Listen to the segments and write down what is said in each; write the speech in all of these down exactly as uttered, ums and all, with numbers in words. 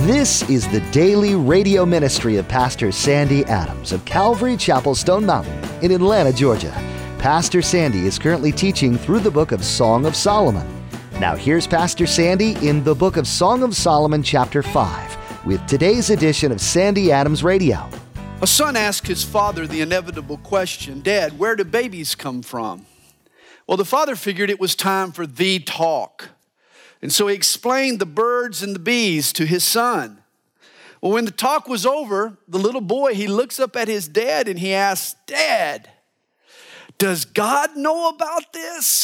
This is the daily radio ministry of Pastor Sandy Adams of Calvary Chapel Stone Mountain in Atlanta, Georgia. Pastor Sandy is currently teaching through the book of Song of Solomon. Now here's Pastor Sandy in the book of Song of Solomon, chapter five, with today's edition of Sandy Adams Radio. A son asked his father the inevitable question, "Dad, where do babies come from?" Well, the father figured it was time for the talk. And so he explained the birds and the bees to his son. Well, when the talk was over, the little boy, he looks up at his dad and he asks, "Dad, does God know about this?"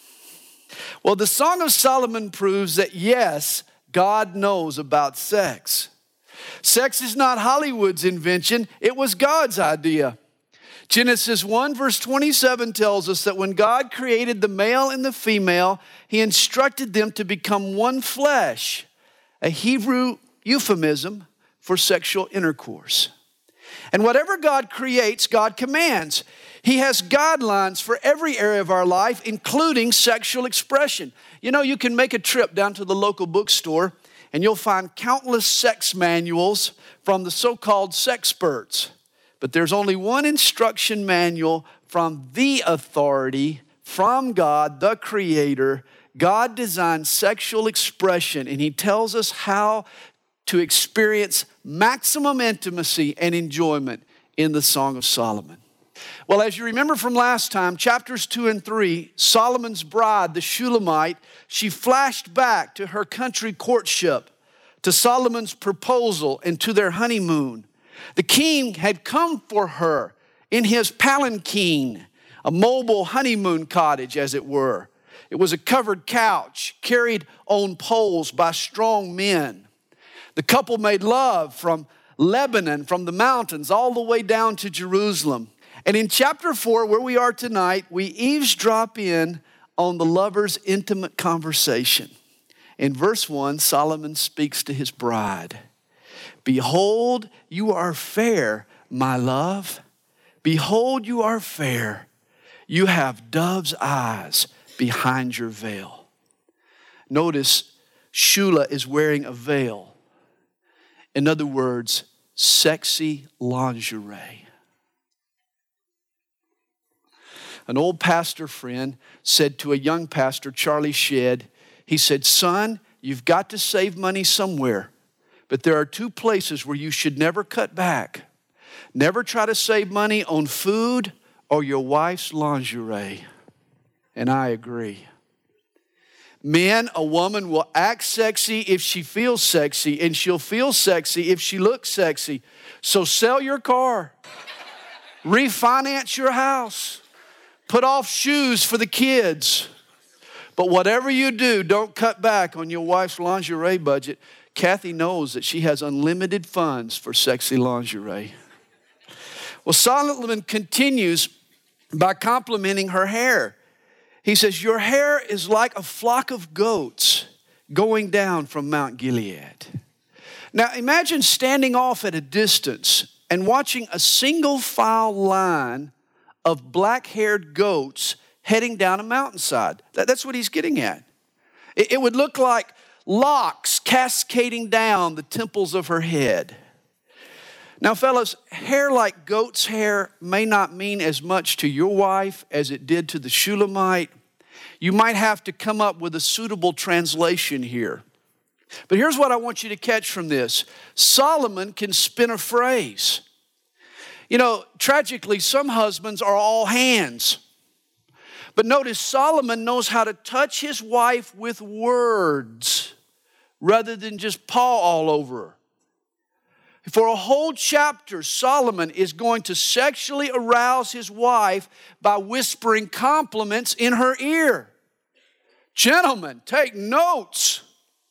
Well, the Song of Solomon proves that yes, God knows about sex. Sex is not Hollywood's invention, it was God's idea. Genesis one verse twenty-seven tells us that when God created the male and the female, he instructed them to become one flesh, a Hebrew euphemism for sexual intercourse. And whatever God creates, God commands. He has guidelines for every area of our life, including sexual expression. You know, you can make a trip down to the local bookstore and you'll find countless sex manuals from the so-called sexperts. But there's only one instruction manual from the authority, from God, the Creator. God designed sexual expression, and He tells us how to experience maximum intimacy and enjoyment in the Song of Solomon. Well, as you remember from last time, chapters two and three, Solomon's bride, the Shulamite, she flashed back to her country courtship, to Solomon's proposal, and to their honeymoon. The king had come for her in his palanquin, a mobile honeymoon cottage, as it were. It was a covered couch carried on poles by strong men. The couple made love from Lebanon, from the mountains, all the way down to Jerusalem. And in chapter four, where we are tonight, we eavesdrop in on the lovers' intimate conversation. In verse one, Solomon speaks to his bride. "Behold, you are fair, my love. Behold, you are fair. You have dove's eyes behind your veil." Notice, Shula is wearing a veil. In other words, sexy lingerie. An old pastor friend said to a young pastor, Charlie Shedd, he said, "Son, you've got to save money somewhere. But there are two places where you should never cut back. Never try to save money on food or your wife's lingerie." And I agree. Men, a woman will act sexy if she feels sexy, and she'll feel sexy if she looks sexy. So sell your car, refinance your house, put off shoes for the kids. But whatever you do, don't cut back on your wife's lingerie budget. Kathy knows that she has unlimited funds for sexy lingerie. Well, Solomon continues by complimenting her hair. He says, "Your hair is like a flock of goats going down from Mount Gilead." Now imagine standing off at a distance and watching a single file line of black-haired goats heading down a mountainside. That's what he's getting at. It would look like locks cascading down the temples of her head. Now, fellas, hair like goat's hair may not mean as much to your wife as it did to the Shulamite. You might have to come up with a suitable translation here. But here's what I want you to catch from this. Solomon can spin a phrase. You know, tragically, some husbands are all hands. But notice Solomon knows how to touch his wife with words rather than just paw all over her. For a whole chapter, Solomon is going to sexually arouse his wife by whispering compliments in her ear. Gentlemen, take notes.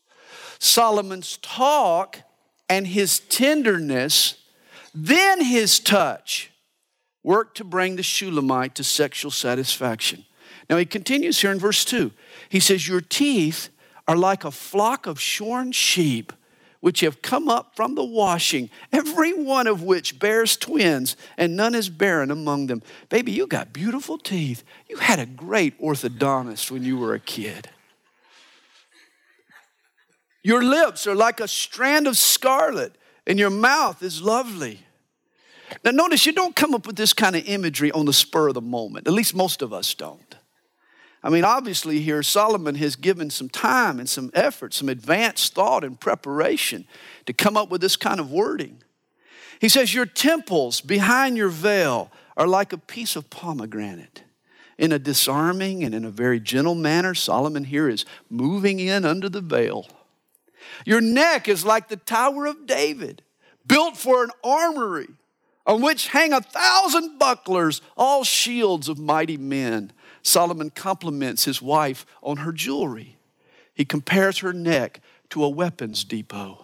Solomon's talk and his tenderness, then his touch, work to bring the Shulamite to sexual satisfaction. Now he continues here in verse two. He says, "Your teeth are like a flock of shorn sheep, which have come up from the washing, every one of which bears twins, and none is barren among them." Baby, you got beautiful teeth. You had a great orthodontist when you were a kid. Your lips are like a strand of scarlet, and your mouth is lovely. Now notice, you don't come up with this kind of imagery on the spur of the moment. At least most of us don't. I mean, obviously here Solomon has given some time and some effort, some advanced thought and preparation to come up with this kind of wording. He says, your temples behind your veil are like a piece of pomegranate. In a disarming and in a very gentle manner, Solomon here is moving in under the veil. Your neck is like the Tower of David, built for an armory, on which hang a thousand bucklers, all shields of mighty men. Solomon compliments his wife on her jewelry. He compares her neck to a weapons depot.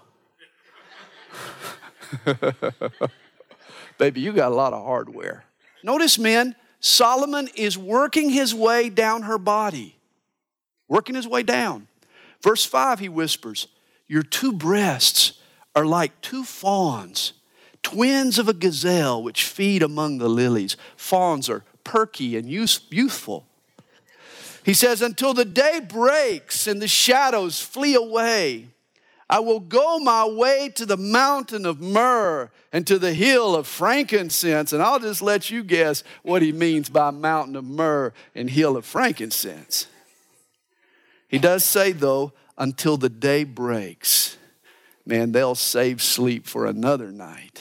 Baby, you got a lot of hardware. Notice, men, Solomon is working his way down her body. Working his way down. Verse five, he whispers, your two breasts are like two fawns, twins of a gazelle which feed among the lilies. Fawns are perky and youthful. He says, until the day breaks and the shadows flee away, I will go my way to the mountain of myrrh and to the hill of frankincense. And I'll just let you guess what he means by mountain of myrrh and hill of frankincense. He does say, though, until the day breaks. Man, they'll save sleep for another night.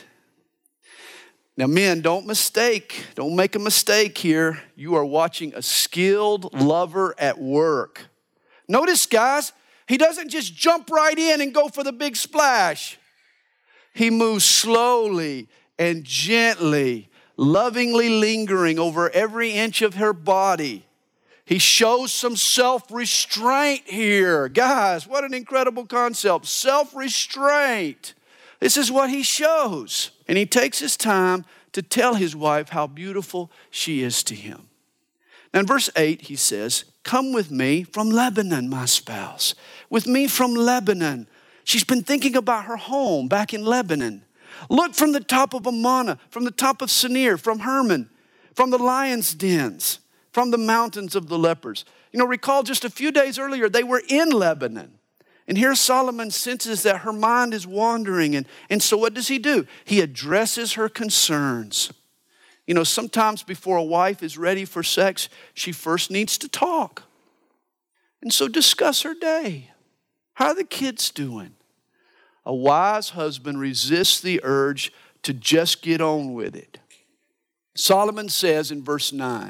Now, men, don't mistake, don't make a mistake here. You are watching a skilled lover at work. Notice, guys, he doesn't just jump right in and go for the big splash. He moves slowly and gently, lovingly lingering over every inch of her body. He shows some self-restraint here. Guys, what an incredible concept. Self-restraint. This is what he shows. And he takes his time to tell his wife how beautiful she is to him. Now in verse eight, he says, come with me from Lebanon, my spouse. With me from Lebanon. She's been thinking about her home back in Lebanon. Look from the top of Amana, from the top of Senir, from Hermon, from the lion's dens, from the mountains of the lepers. You know, recall just a few days earlier, they were in Lebanon. And here Solomon senses that her mind is wandering. And, and so what does he do? He addresses her concerns. You know, sometimes before a wife is ready for sex, she first needs to talk. And so discuss her day. How are the kids doing? A wise husband resists the urge to just get on with it. Solomon says in verse nine,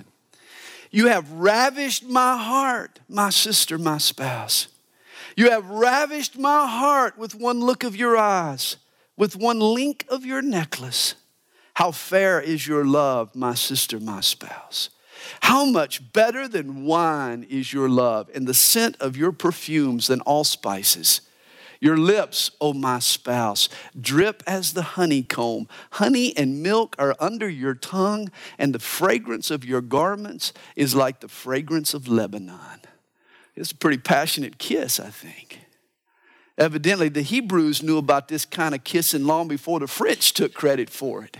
you have ravished my heart, my sister, my spouse. You have ravished my heart with one look of your eyes, with one link of your necklace. How fair is your love, my sister, my spouse. How much better than wine is your love, and the scent of your perfumes than all spices. Your lips, O my spouse, drip as the honeycomb. Honey and milk are under your tongue, and the fragrance of your garments is like the fragrance of Lebanon. It's a pretty passionate kiss, I think. Evidently, the Hebrews knew about this kind of kissing long before the French took credit for it.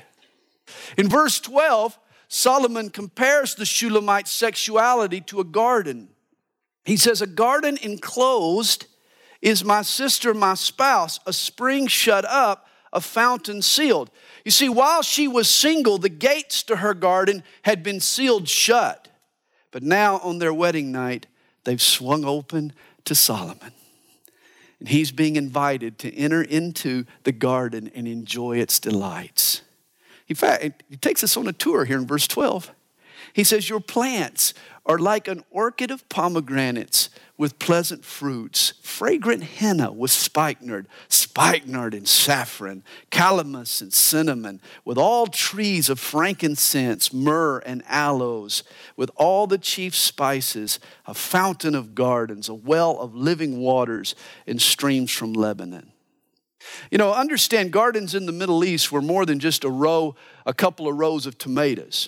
In verse twelve, Solomon compares the Shulamite sexuality to a garden. He says, a garden enclosed is my sister, my spouse, a spring shut up, a fountain sealed. You see, while she was single, the gates to her garden had been sealed shut. But now on their wedding night, they've swung open to Solomon. And he's being invited to enter into the garden and enjoy its delights. In fact, he takes us on a tour here in verse twelve. He says, your plants are like an orchid of pomegranates with pleasant fruits, fragrant henna with spikenard, spikenard and saffron, calamus and cinnamon, with all trees of frankincense, myrrh and aloes, with all the chief spices, a fountain of gardens, a well of living waters, and streams from Lebanon. You know, understand, gardens in the Middle East were more than just a row, a couple of rows of tomatoes.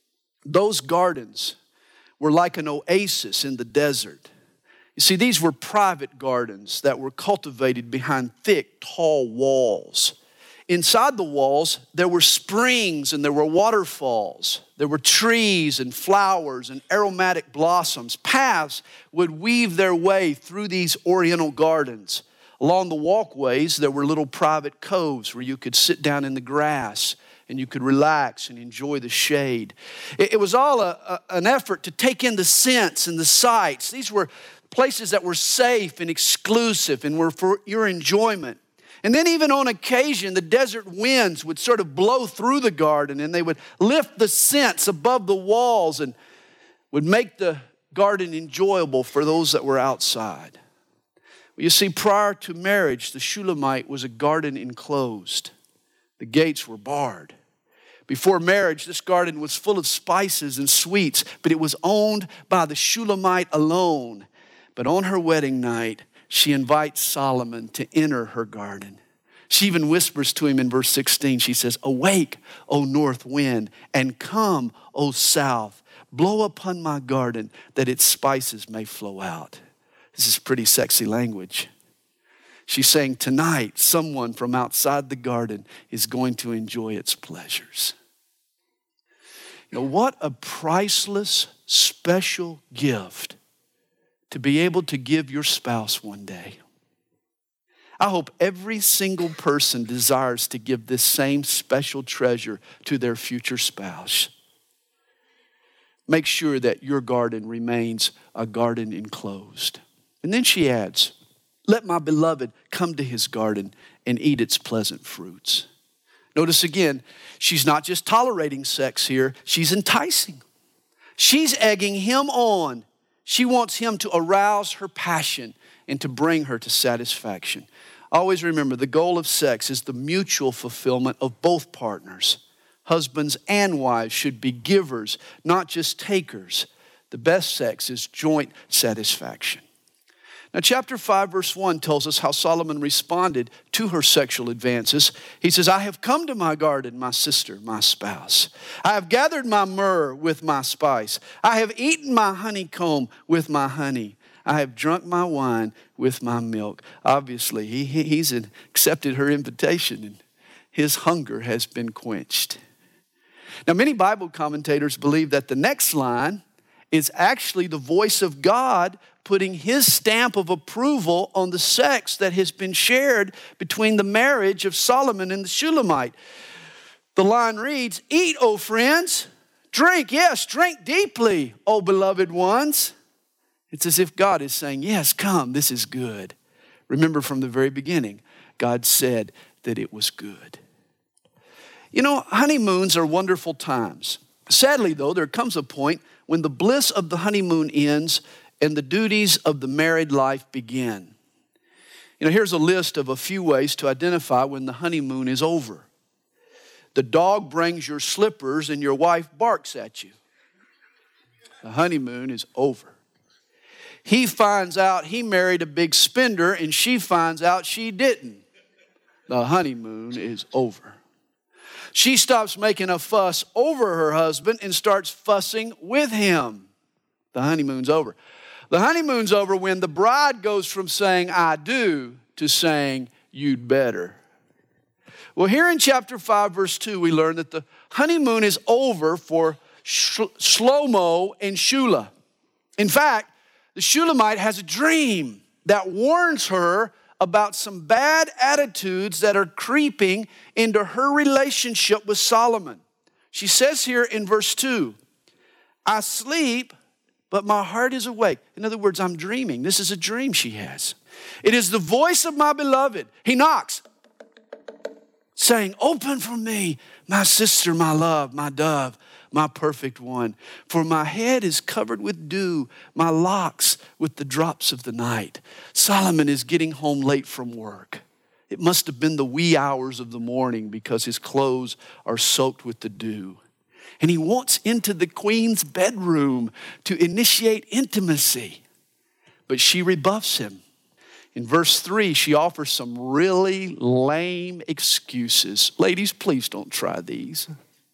Those gardens were like an oasis in the desert. You see, these were private gardens that were cultivated behind thick, tall walls. Inside the walls, there were springs and there were waterfalls. There were trees and flowers and aromatic blossoms. Paths would weave their way through these oriental gardens. Along the walkways, there were little private coves where you could sit down in the grass and you could relax and enjoy the shade. It, it was all a, a, an effort to take in the scents and the sights. These were places that were safe and exclusive and were for your enjoyment. And then even on occasion, the desert winds would sort of blow through the garden and they would lift the scents above the walls and would make the garden enjoyable for those that were outside. You see, prior to marriage, the Shulamite was a garden enclosed. The gates were barred. Before marriage, this garden was full of spices and sweets, but it was owned by the Shulamite alone. But on her wedding night, she invites Solomon to enter her garden. She even whispers to him in verse sixteen, she says, "Awake, O north wind, and come, O south. Blow upon my garden that its spices may flow out." This is pretty sexy language. She's saying tonight, someone from outside the garden is going to enjoy its pleasures. You know, what a priceless, special gift to be able to give your spouse one day. I hope every single person desires to give this same special treasure to their future spouse. Make sure that your garden remains a garden enclosed. And then she adds, "Let my beloved come to his garden and eat its pleasant fruits." Notice again, she's not just tolerating sex here, she's enticing. She's egging him on. She wants him to arouse her passion and to bring her to satisfaction. Always remember, the goal of sex is the mutual fulfillment of both partners. Husbands and wives should be givers, not just takers. The best sex is joint satisfaction. Now, chapter five, verse one tells us how Solomon responded to her sexual advances. He says, "I have come to my garden, my sister, my spouse. I have gathered my myrrh with my spice. I have eaten my honeycomb with my honey. I have drunk my wine with my milk." Obviously, he, he's accepted her invitation and his hunger has been quenched. Now, many Bible commentators believe that the next line is actually the voice of God putting his stamp of approval on the sex that has been shared between the marriage of Solomon and the Shulamite. The line reads, "Eat, O friends, drink, yes, drink deeply, O beloved ones." It's as if God is saying, yes, come, this is good. Remember from the very beginning, God said that it was good. You know, honeymoons are wonderful times. Sadly, though, there comes a point when the bliss of the honeymoon ends and the duties of the married life begin. You know, here's a list of a few ways to identify when the honeymoon is over. The dog brings your slippers and your wife barks at you. The honeymoon is over. He finds out he married a big spender and she finds out she didn't. The honeymoon is over. She stops making a fuss over her husband and starts fussing with him. The honeymoon's over. The honeymoon's over when the bride goes from saying, "I do," to saying, "You'd better." Well, here in chapter five, verse two, we learn that the honeymoon is over for Shlomo and Shula. In fact, the Shulamite has a dream that warns her about some bad attitudes that are creeping into her relationship with Solomon. She says here in verse two, "I sleep, but my heart is awake." In other words, I'm dreaming. This is a dream she has. "It is the voice of my beloved." He knocks, saying, "Open for me, my sister, my love, my dove, my perfect one. For my head is covered with dew, my locks with the drops of the night." Solomon is getting home late from work. It must have been the wee hours of the morning because his clothes are soaked with the dew. And he wants into the queen's bedroom to initiate intimacy. But she rebuffs him. In verse three, she offers some really lame excuses. Ladies, please don't try these.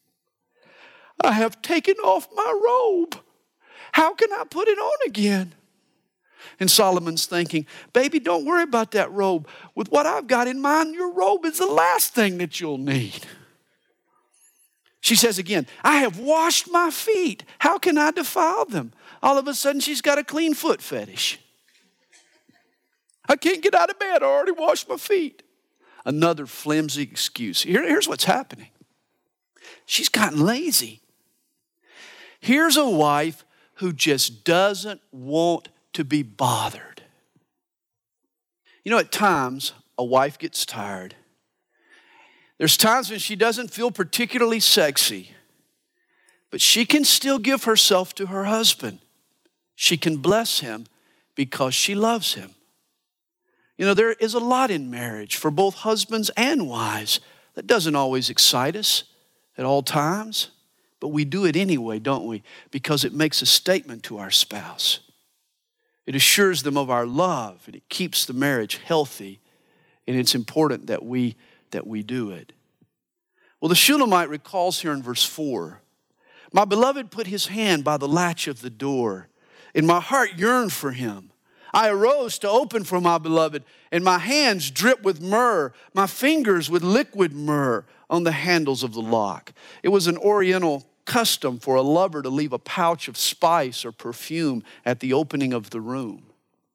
"I have taken off my robe. How can I put it on again?" And Solomon's thinking, "Baby, don't worry about that robe. With what I've got in mind, your robe is the last thing that you'll need." She says again, "I have washed my feet. How can I defile them?" All of a sudden, she's got a clean foot fetish. I can't get out of bed. I already washed my feet. Another flimsy excuse. Here, here's what's happening. She's gotten lazy. Here's a wife who just doesn't want to be bothered. You know, at times, a wife gets tired. There's times when she doesn't feel particularly sexy, but she can still give herself to her husband. She can bless him because she loves him. You know, there is a lot in marriage for both husbands and wives that doesn't always excite us at all times, but we do it anyway, don't we? Because it makes a statement to our spouse. It assures them of our love, and it keeps the marriage healthy, and it's important that we, that we do it. Well, the Shulamite recalls here in verse four, my beloved put his hand by the latch of the door, and my heart yearned for him. I arose to open for my beloved, and my hands dripped with myrrh, my fingers with liquid myrrh on the handles of the lock. It was an Oriental custom for a lover to leave a pouch of spice or perfume at the opening of the room.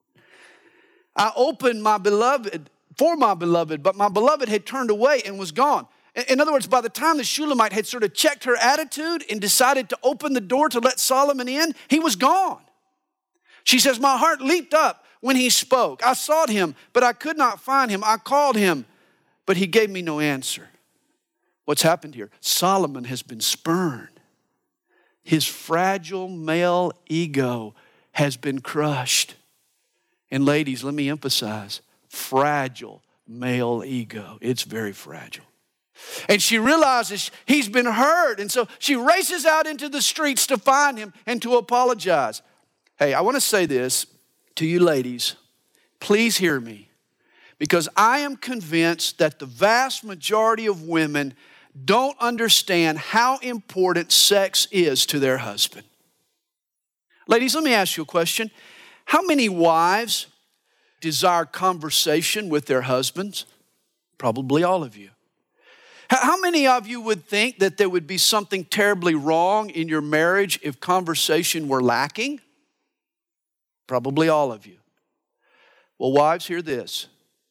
I opened my beloved for my beloved, but my beloved had turned away and was gone. In other words, by the time the Shulamite had sort of checked her attitude and decided to open the door to let Solomon in, he was gone. She says, my heart leaped up when he spoke. I sought him, but I could not find him. I called him, but he gave me no answer. What's happened here? Solomon has been spurned. His fragile male ego has been crushed. And ladies, let me emphasize, fragile male ego. It's very fragile. And she realizes he's been hurt. And so she races out into the streets to find him and to apologize. Hey, I want to say this to you ladies. Please hear me. Because I am convinced that the vast majority of women don't understand how important sex is to their husband. Ladies, let me ask you a question. How many wives desire conversation with their husbands? Probably all of you. How many of you would think that there would be something terribly wrong in your marriage if conversation were lacking? Probably all of you. Well, wives, hear this.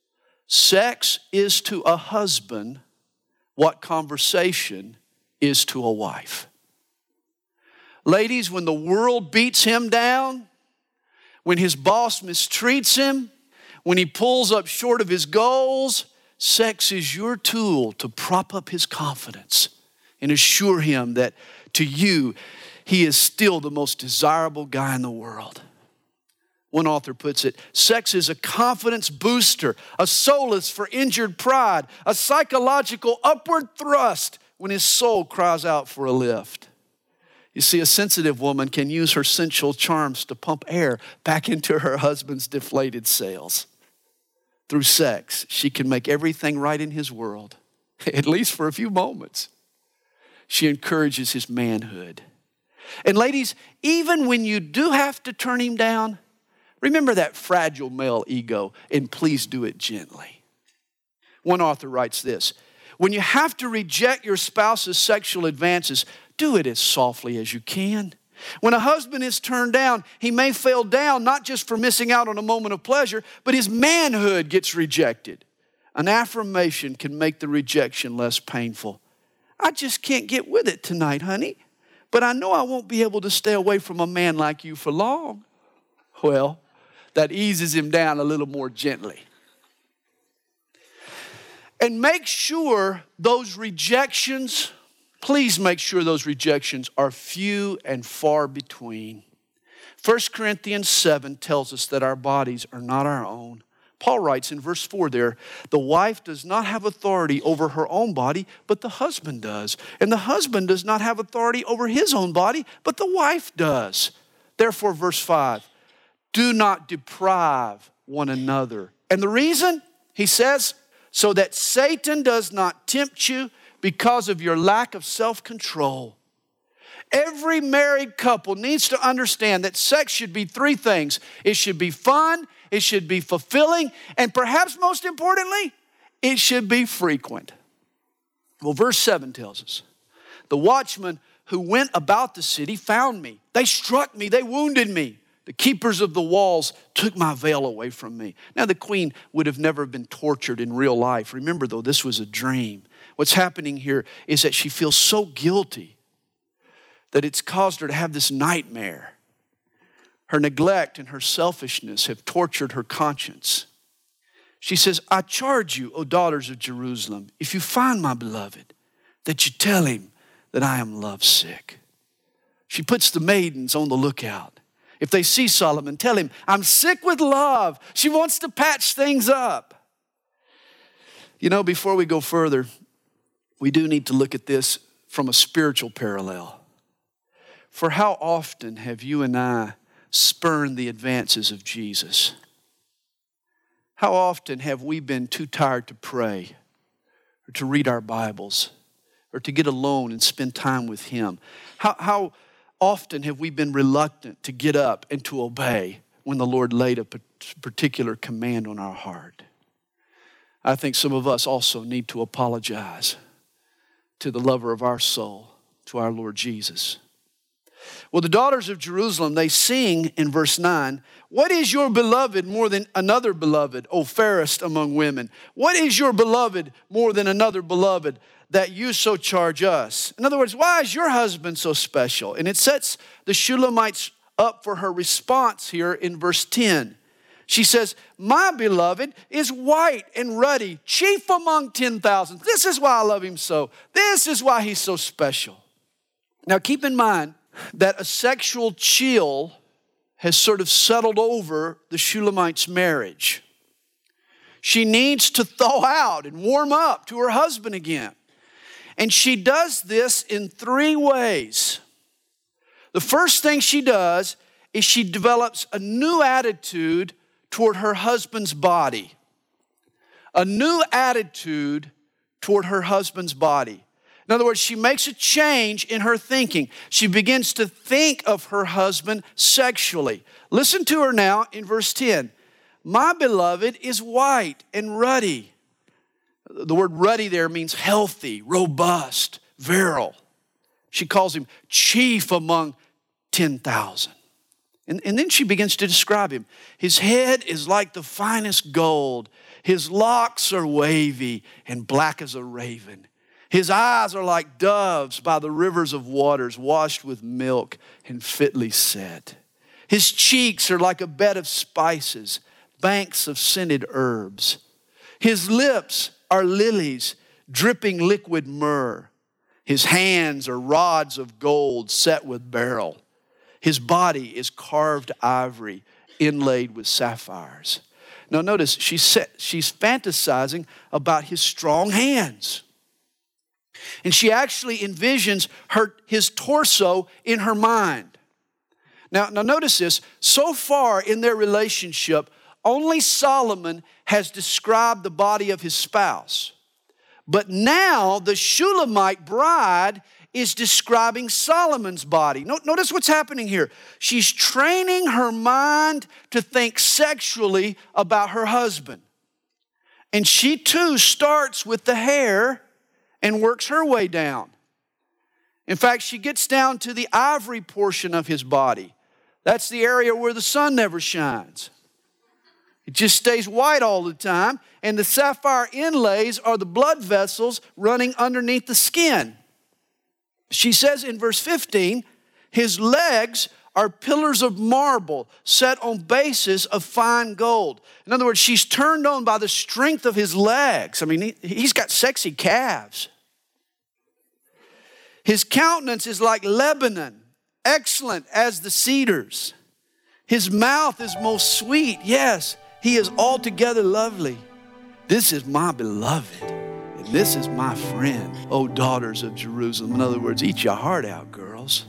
Sex is to a husband what conversation is to a wife. Ladies, when the world beats him down, when his boss mistreats him, when he pulls up short of his goals, sex is your tool to prop up his confidence and assure him that to you, he is still the most desirable guy in the world. One author puts it, sex is a confidence booster, a solace for injured pride, a psychological upward thrust when his soul cries out for a lift. You see, a sensitive woman can use her sensual charms to pump air back into her husband's deflated sails. Through sex, she can make everything right in his world, at least for a few moments. She encourages his manhood. And ladies, even when you do have to turn him down, remember that fragile male ego, and please do it gently. One author writes this, when you have to reject your spouse's sexual advances, do it as softly as you can. When a husband is turned down, he may fail down not just for missing out on a moment of pleasure, but his manhood gets rejected. An affirmation can make the rejection less painful. I just can't get with it tonight, honey, but I know I won't be able to stay away from a man like you for long. Well, that eases him down a little more gently. And make sure those rejections, please make sure those rejections are few and far between. First Corinthians seven tells us that our bodies are not our own. Paul writes in verse four there, the wife does not have authority over her own body, but the husband does. And the husband does not have authority over his own body, but the wife does. Therefore, verse five, do not deprive one another. And the reason, he says, so that Satan does not tempt you because of your lack of self-control. Every married couple needs to understand that sex should be three things. It should be fun, it should be fulfilling, and perhaps most importantly, it should be frequent. Well, verse seven tells us, the watchmen who went about the city found me. They struck me, they wounded me. The keepers of the walls took my veil away from me. Now, the queen would have never been tortured in real life. Remember, though, this was a dream. What's happening here is that she feels so guilty that it's caused her to have this nightmare. Her neglect and her selfishness have tortured her conscience. She says, I charge you, O daughters of Jerusalem, if you find my beloved, that you tell him that I am lovesick. She puts the maidens on the lookout. If they see Solomon, tell him, I'm sick with love. She wants to patch things up. You know, before we go further, we do need to look at this from a spiritual parallel. For how often have you and I spurned the advances of Jesus? How often have we been too tired to pray or to read our Bibles or to get alone and spend time with Him? How, how often have we been reluctant to get up and to obey when the Lord laid a particular command on our heart? I think some of us also need to apologize to the lover of our soul, to our Lord Jesus. Well, the daughters of Jerusalem, they sing in verse nine, what is your beloved more than another beloved, O fairest among women? What is your beloved more than another beloved that you so charge us? In other words, why is your husband so special? And it sets the Shulamites up for her response here in verse ten. She says, my beloved is white and ruddy, chief among ten thousand. This is why I love him so. This is why he's so special. Now keep in mind that a sexual chill has sort of settled over the Shulamite's marriage. She needs to thaw out and warm up to her husband again. And she does this in three ways. The first thing she does is she develops a new attitude toward her husband's body. A new attitude toward her husband's body. In other words, she makes a change in her thinking. She begins to think of her husband sexually. Listen to her now in verse ten. My beloved is white and ruddy. The word ruddy there means healthy, robust, virile. She calls him chief among ten thousand. And, and then she begins to describe him. His head is like the finest gold. His locks are wavy and black as a raven. His eyes are like doves by the rivers of waters, washed with milk and fitly set. His cheeks are like a bed of spices, banks of scented herbs. His lips are lilies, dripping liquid myrrh. His hands are rods of gold set with beryl. His body is carved ivory, inlaid with sapphires. Now notice, she's, set, she's fantasizing about his strong hands. And she actually envisions her, his torso in her mind. Now, now notice this. So far in their relationship, only Solomon has described the body of his spouse. But now the Shulamite bride is describing Solomon's body. Notice what's happening here. She's training her mind to think sexually about her husband. And she too starts with the hair and works her way down. In fact, she gets down to the ivory portion of his body. That's the area where the sun never shines. It just stays white all the time. And the sapphire inlays are the blood vessels running underneath the skin. She says in verse fifteen, his legs are pillars of marble set on bases of fine gold. In other words, she's turned on by the strength of his legs. I mean, he, he's got sexy calves. His countenance is like Lebanon, excellent as the cedars. His mouth is most sweet. Yes, he is altogether lovely. This is my beloved, and this is my friend, O daughters of Jerusalem. In other words, eat your heart out, girls.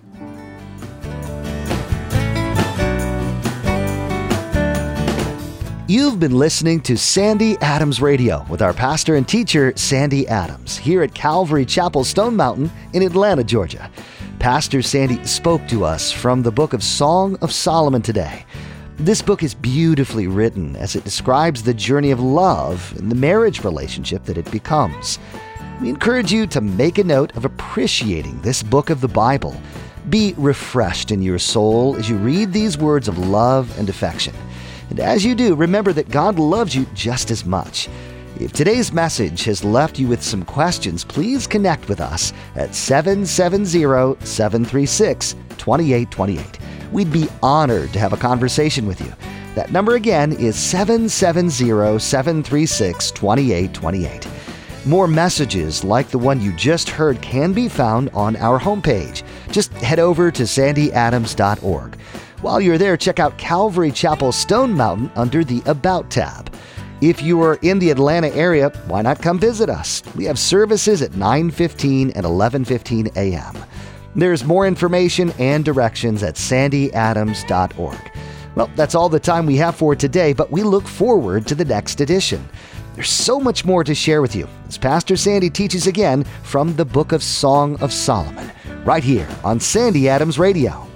You've been listening to Sandy Adams Radio with our pastor and teacher, Sandy Adams, here at Calvary Chapel Stone Mountain in Atlanta, Georgia. Pastor Sandy spoke to us from the book of Song of Solomon today. This book is beautifully written as it describes the journey of love and the marriage relationship that it becomes. We encourage you to make a note of appreciating this book of the Bible. Be refreshed in your soul as you read these words of love and affection. And as you do, remember that God loves you just as much. If today's message has left you with some questions, please connect with us at seven seven zero, seven three six, two eight two eight. We'd be honored to have a conversation with you. That number again is seven seven zero, seven three six, two eight two eight. More messages like the one you just heard can be found on our homepage. Just head over to sandy adams dot org. While you're there, check out Calvary Chapel Stone Mountain under the About tab. If you are in the Atlanta area, why not come visit us? We have services at nine fifteen and eleven fifteen a.m. There's more information and directions at sandy adams dot org. Well, that's all the time we have for today, but we look forward to the next edition. There's so much more to share with you as Pastor Sandy teaches again from the book of Song of Solomon, right here on Sandy Adams Radio.